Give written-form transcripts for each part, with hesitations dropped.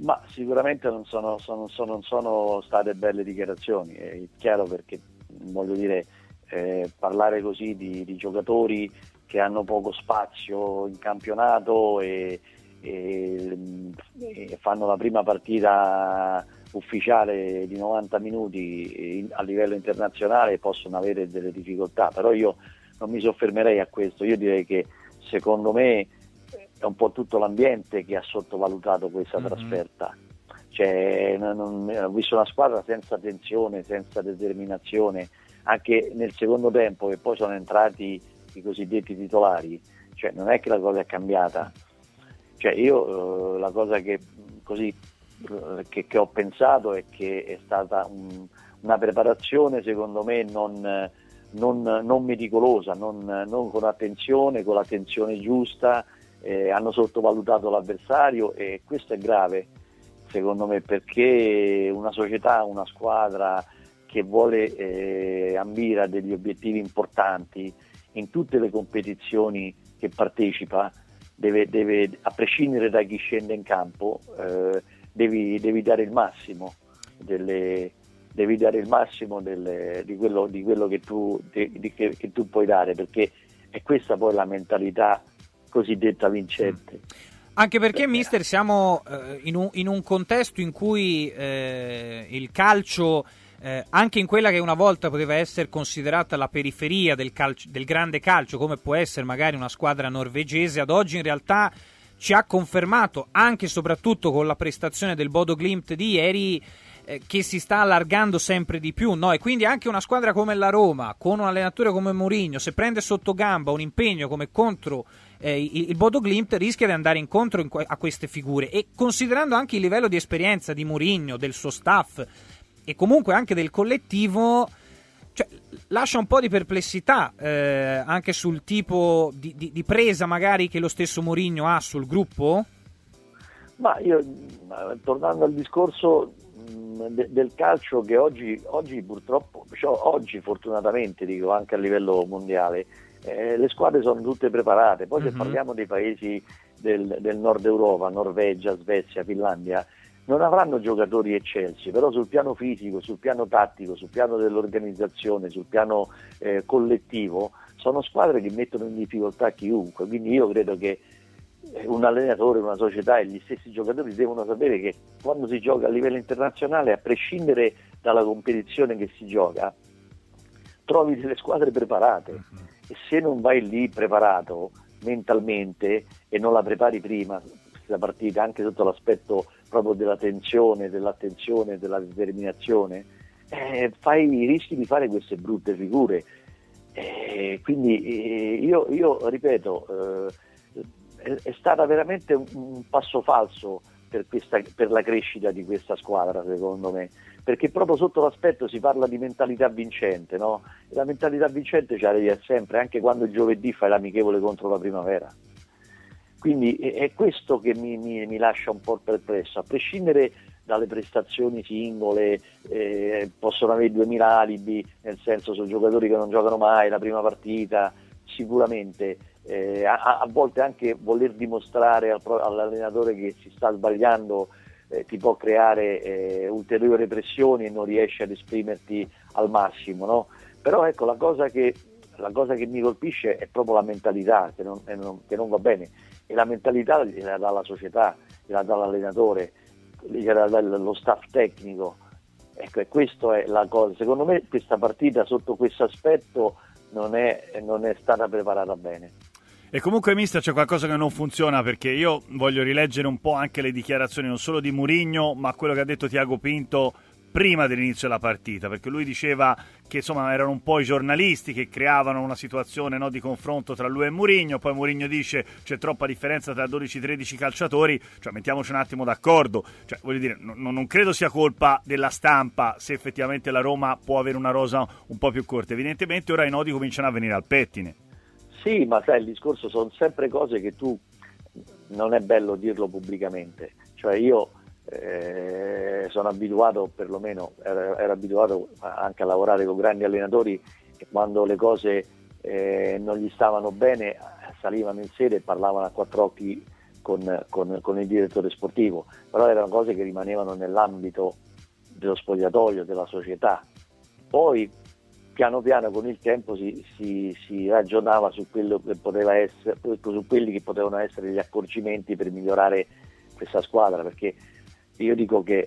Ma sicuramente non sono state belle dichiarazioni, è chiaro, perché voglio dire, parlare così di giocatori che hanno poco spazio in campionato e fanno la prima partita ufficiale di 90 minuti a livello internazionale, possono avere delle difficoltà, però io non mi soffermerei a questo. Io direi che secondo me è un po' tutto l'ambiente che ha sottovalutato questa trasferta. Cioè, ho visto una squadra senza tensione, senza determinazione, anche nel secondo tempo, che poi sono entrati i cosiddetti titolari. Cioè, non è che la cosa è cambiata. Cioè, io la cosa che ho pensato è che è stata una preparazione, secondo me, non meticolosa, non con attenzione, con l'attenzione giusta. Hanno sottovalutato l'avversario, e questo è grave secondo me, perché una società, una squadra che vuole ambire a degli obiettivi importanti in tutte le competizioni che partecipa deve, a prescindere da chi scende in campo, devi dare il massimo di quello che tu puoi dare, perché è questa poi la mentalità cosiddetta vincente. Anche perché, mister, siamo in un contesto in cui il calcio, anche in quella che una volta poteva essere considerata la periferia del grande calcio, come può essere magari una squadra norvegese, ad oggi in realtà ci ha confermato, anche e soprattutto con la prestazione del Bodo Glimt di ieri, che si sta allargando sempre di più, no? E quindi anche una squadra come la Roma, con un allenatore come Mourinho, se prende sotto gamba un impegno come contro il Bodo Glimt, rischia di andare incontro a queste figure. E considerando anche il livello di esperienza di Mourinho, del suo staff e comunque anche del collettivo, cioè, lascia un po' di perplessità anche sul tipo di presa magari che lo stesso Mourinho ha sul gruppo. Ma io, tornando al discorso del calcio, che oggi purtroppo, cioè oggi fortunatamente, dico, anche a livello mondiale, le squadre sono tutte preparate. Poi se parliamo dei paesi del nord Europa, Norvegia, Svezia, Finlandia, non avranno giocatori eccelsi, però sul piano fisico, sul piano tattico, sul piano dell'organizzazione, sul piano collettivo, sono squadre che mettono in difficoltà chiunque. Quindi io credo che un allenatore, una società e gli stessi giocatori devono sapere che quando si gioca a livello internazionale, a prescindere dalla competizione che si gioca, trovi delle squadre preparate, e se non vai lì preparato mentalmente e non la prepari prima questa partita, anche sotto l'aspetto proprio della tensione, dell'attenzione, della determinazione, rischi di fare queste brutte figure. Quindi io ripeto, è stata veramente un passo falso per la crescita di questa squadra, secondo me, perché proprio sotto l'aspetto si parla di mentalità vincente, no? E la mentalità vincente ce l'hai sempre, anche quando il giovedì fai l'amichevole contro la Primavera. Quindi è questo che mi lascia un po' perplesso, a prescindere dalle prestazioni singole. Possono avere 2000 alibi, nel senso, sono giocatori che non giocano mai la prima partita, sicuramente. A volte anche voler dimostrare all'allenatore che si sta sbagliando ti può creare ulteriori pressioni e non riesci ad esprimerti al massimo, no? Però ecco, la cosa che mi colpisce è proprio la mentalità che non va bene, e la mentalità gliela dà la società, gliela dà l'allenatore, gliela dà lo staff tecnico. Ecco, e questa è la cosa. Secondo me questa partita, sotto questo aspetto, non è stata preparata bene. E comunque, mister, c'è qualcosa che non funziona, perché io voglio rileggere un po' anche le dichiarazioni non solo di Mourinho, ma quello che ha detto Tiago Pinto prima dell'inizio della partita, perché lui diceva che insomma erano un po' i giornalisti che creavano una situazione, no, di confronto tra lui e Mourinho. Poi Mourinho dice c'è troppa differenza tra 12-13 calciatori, cioè mettiamoci un attimo d'accordo, cioè voglio dire, non credo sia colpa della stampa se effettivamente la Roma può avere una rosa un po' più corta. Evidentemente ora i nodi cominciano a venire al pettine. Sì, ma sai, il discorso sono sempre cose che tu non è bello dirlo pubblicamente. Cioè io sono abituato, perlomeno ero abituato anche a lavorare con grandi allenatori, che quando le cose non gli stavano bene salivano in sede e parlavano a quattro occhi con il direttore sportivo, però erano cose che rimanevano nell'ambito dello spogliatoio, della società. Poi piano piano con il tempo si ragionava su quello che poteva essere, su quelli che potevano essere gli accorgimenti per migliorare questa squadra, perché io dico che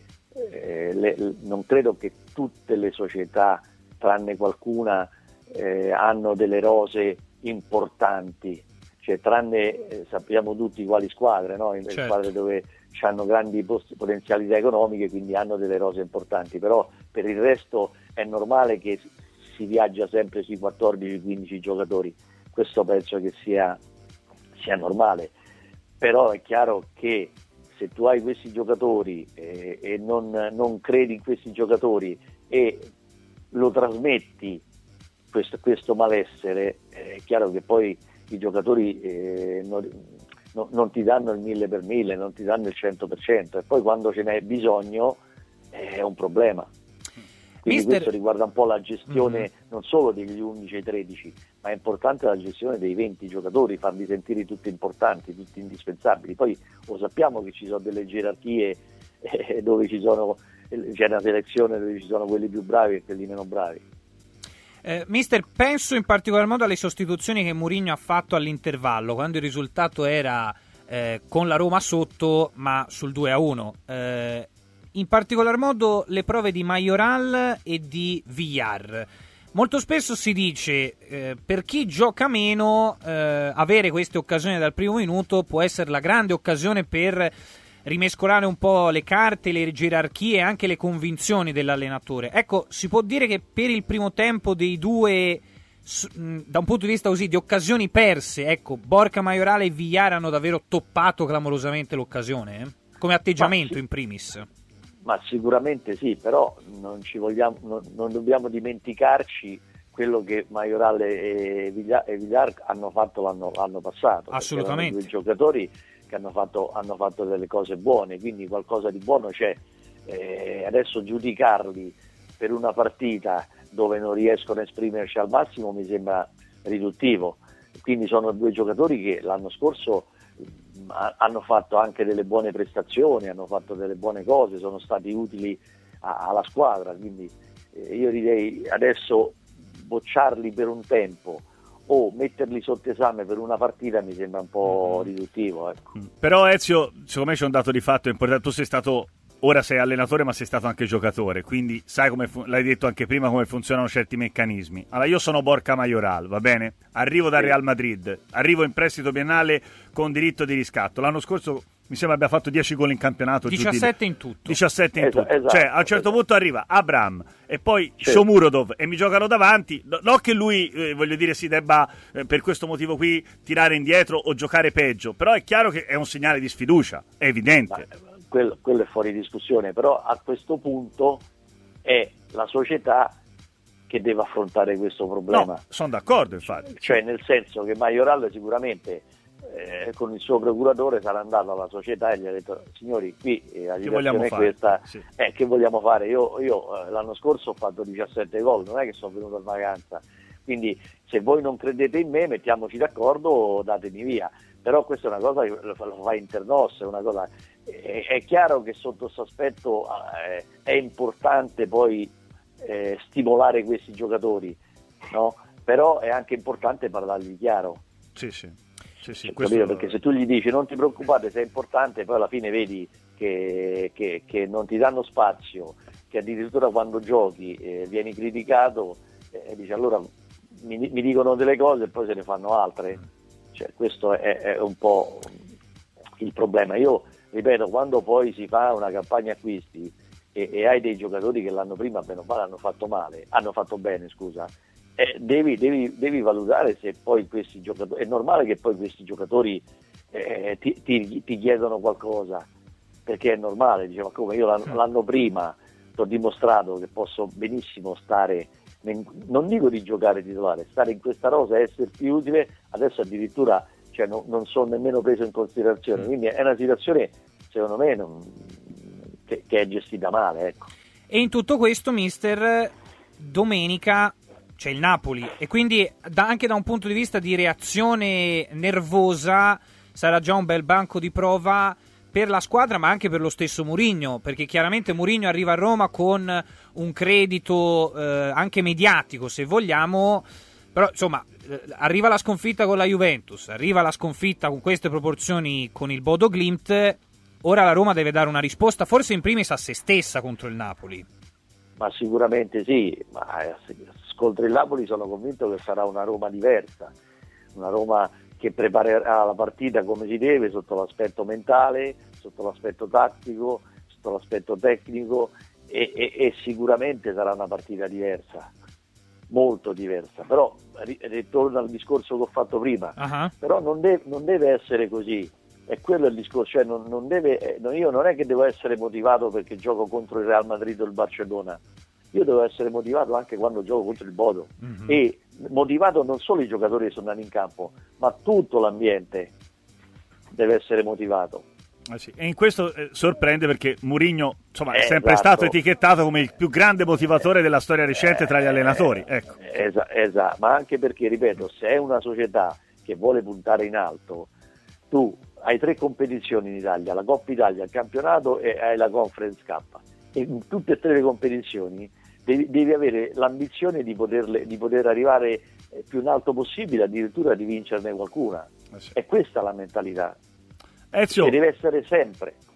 non credo che tutte le società, tranne qualcuna, hanno delle rose importanti, cioè tranne sappiamo tutti quali squadre, no? Certo. Squadre dove hanno grandi potenzialità economiche, quindi hanno delle rose importanti, però per il resto è normale che si viaggia sempre sui 14-15 giocatori, questo penso che sia normale, però è chiaro che se tu hai questi giocatori e non credi in questi giocatori e lo trasmetti questo malessere, è chiaro che poi i giocatori non ti danno il 1000 per 1000, non ti danno il 100%, e poi quando ce n'è bisogno è un problema. Quindi questo riguarda un po' la gestione non solo degli 11 e 13, ma è importante la gestione dei 20 giocatori, farli sentire tutti importanti, tutti indispensabili. Poi lo sappiamo che ci sono delle gerarchie dove c'è una selezione dove ci sono quelli più bravi e quelli meno bravi. Mister, penso in particolar modo alle sostituzioni che Mourinho ha fatto all'intervallo, quando il risultato era con la Roma sotto, ma sul 2-1. In particolar modo le prove di Mayoral e di Villar. Molto spesso si dice per chi gioca meno avere queste occasioni dal primo minuto può essere la grande occasione per rimescolare un po' le carte, le gerarchie e anche le convinzioni dell'allenatore. Ecco, si può dire che per il primo tempo dei due, da un punto di vista così di occasioni perse, ecco, Borca Mayoral e Villar hanno davvero toppato clamorosamente l'occasione, come atteggiamento in primis. Ma sicuramente sì, però non dobbiamo dimenticarci quello che Mayoral e Villar hanno fatto l'anno passato. Assolutamente. Due giocatori che hanno fatto delle cose buone, quindi qualcosa di buono c'è. Adesso giudicarli per una partita dove non riescono a esprimerci al massimo mi sembra riduttivo. Quindi sono due giocatori che l'anno scorso hanno fatto anche delle buone prestazioni, hanno fatto delle buone cose, sono stati utili alla squadra, quindi io direi adesso bocciarli per un tempo o metterli sotto esame per una partita mi sembra un po' riduttivo, ecco. Però Ezio, secondo me c'è un dato di fatto importante. Tu ora sei allenatore ma sei stato anche giocatore, quindi sai come l'hai detto anche prima, come funzionano certi meccanismi. Allora, io sono Borca Mayoral, va bene? Arrivo dal Real Madrid, arrivo in prestito biennale con diritto di riscatto. L'anno scorso mi sembra abbia fatto 10 gol in campionato, 17 in tutto. 17 in tutto. Esatto, cioè a un certo punto arriva Abraham e poi Shomurodov e mi giocano davanti. No che lui voglio dire si debba per questo motivo qui tirare indietro o giocare peggio, però è chiaro che è un segnale di sfiducia, è evidente. Quello è fuori discussione, però a questo punto è la società che deve affrontare questo problema. No, sono d'accordo, infatti. Cioè nel senso che Mayoral sicuramente con il suo procuratore sarà andato alla società e gli ha detto: signori, qui la situazione è questa, sì. Che vogliamo fare? Io l'anno scorso ho fatto 17 gol, non è che sono venuto a vacanza, quindi se voi non credete in me mettiamoci d'accordo o datemi via. Però questa è una cosa che lo fa internos, è una cosa. È chiaro che sotto questo aspetto è importante poi stimolare questi giocatori, no? Però è anche importante parlargli chiaro. Sì, questo... Perché se tu gli dici non ti preoccupate, sei importante, poi alla fine vedi che non ti danno spazio, che addirittura quando giochi vieni criticato, dici allora mi dicono delle cose e poi se ne fanno altre. Cioè, questo è un po' il problema. Io ripeto, quando poi si fa una campagna acquisti e hai dei giocatori che l'anno prima bene o male hanno fatto bene, devi valutare se poi questi giocatori, è normale che poi questi giocatori ti chiedono qualcosa, perché è normale, diceva come io l'anno prima ti ho dimostrato che posso benissimo stare, non dico di giocare titolare, stare in questa rosa e esserti utile, adesso addirittura non sono nemmeno preso in considerazione, quindi è una situazione secondo me che è gestita male, ecco. E in tutto questo, mister, domenica c'è il Napoli e quindi anche da un punto di vista di reazione nervosa sarà già un bel banco di prova per la squadra, ma anche per lo stesso Mourinho, perché chiaramente Mourinho arriva a Roma con un credito anche mediatico, se vogliamo, però insomma arriva la sconfitta con la Juventus, arriva la sconfitta con queste proporzioni con il Bodo Glimt, ora la Roma deve dare una risposta, forse in primis a se stessa contro il Napoli. Ma sicuramente sì, ma contro il Napoli sono convinto che sarà una Roma diversa, una Roma che preparerà la partita come si deve, sotto l'aspetto mentale, sotto l'aspetto tattico, sotto l'aspetto tecnico, e sicuramente sarà una partita diversa, molto diversa. Però ritorno al discorso che ho fatto prima, però non deve essere così, e quello è il discorso, cioè io non è che devo essere motivato perché gioco contro il Real Madrid o il Barcellona, io devo essere motivato anche quando gioco contro il Bodo, e motivato non solo i giocatori che sono andati in campo, ma tutto l'ambiente deve essere motivato. Sì. E in questo sorprende perché Mourinho è sempre stato etichettato come il più grande motivatore della storia recente tra gli allenatori. Ecco. Esatto, ma anche perché, ripeto, se è una società che vuole puntare in alto, tu hai 3 competizioni in Italia, la Coppa Italia, il campionato e hai la Conference Cup, e in tutte e 3 le competizioni devi avere l'ambizione di poter arrivare più in alto possibile, addirittura di vincerne qualcuna. Sì. È questa la mentalità. Ezio, che deve essere sempre.